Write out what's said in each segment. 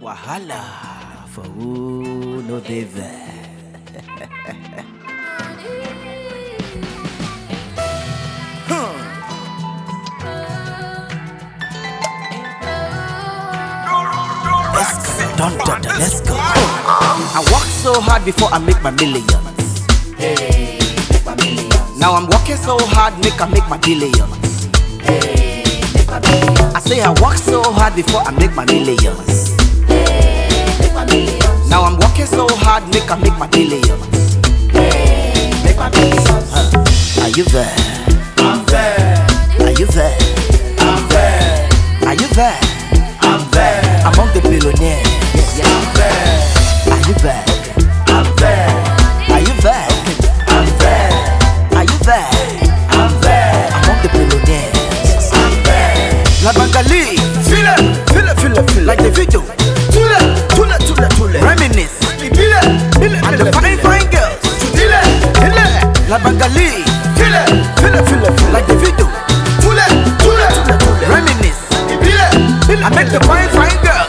Wahala for who no dey there. Let's go. I worked so hard before I make my millions. Hey, make my millions. Now I'm working so hard, make my billions. Hey, make my billions. I say I work so hard before I make my millions. Hey, make my millions. Now I'm working so hard, make my billions. Hey, make my billions. Are you there? I'm there. Are you there? I'm there. Are you there? I'm there. Among the billionaires. Yeah, I'm there. Are you there? I'm there. Are you there? I'm there. Are you there? I'm there. Among the billionaires. I'm there. La Bangali, Feel it. like the video. Tule. Reminisce, Feel it. and the fine girls. La Bangali, like the video. Reminisce, I make the fine girls.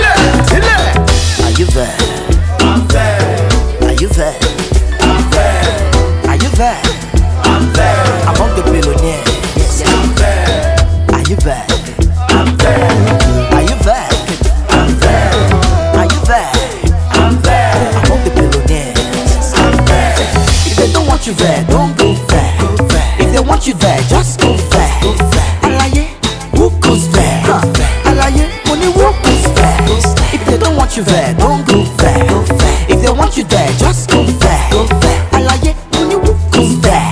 Are you there? I'm there. Are you there? I'm there. Are you there? I'm there. Among the billionaires. I'm there. Are you there? I'm there. Are you there? I'm there. Are you there? I'm there. Among the billionaires. I'm there. If they don't want you there, don't go there. If they want you there, just go there. Alaye, who goes there? Alaye, money who goes there? If they don't want you there, don't go there. If they want you there, just go there. Alaye, money who goes there?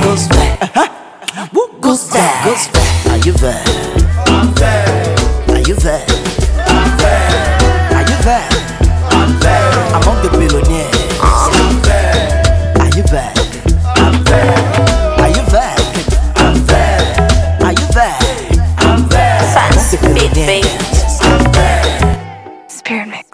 Who goes there? Are you there? I'm there. Are you there? I'm there. Are you there? I'm there. Among the billionaires. I'm there. Are you there? I'm there. Are you there? I'm there. Are you there? I'm there. Among the billionaires. I'm there. Spirit mix.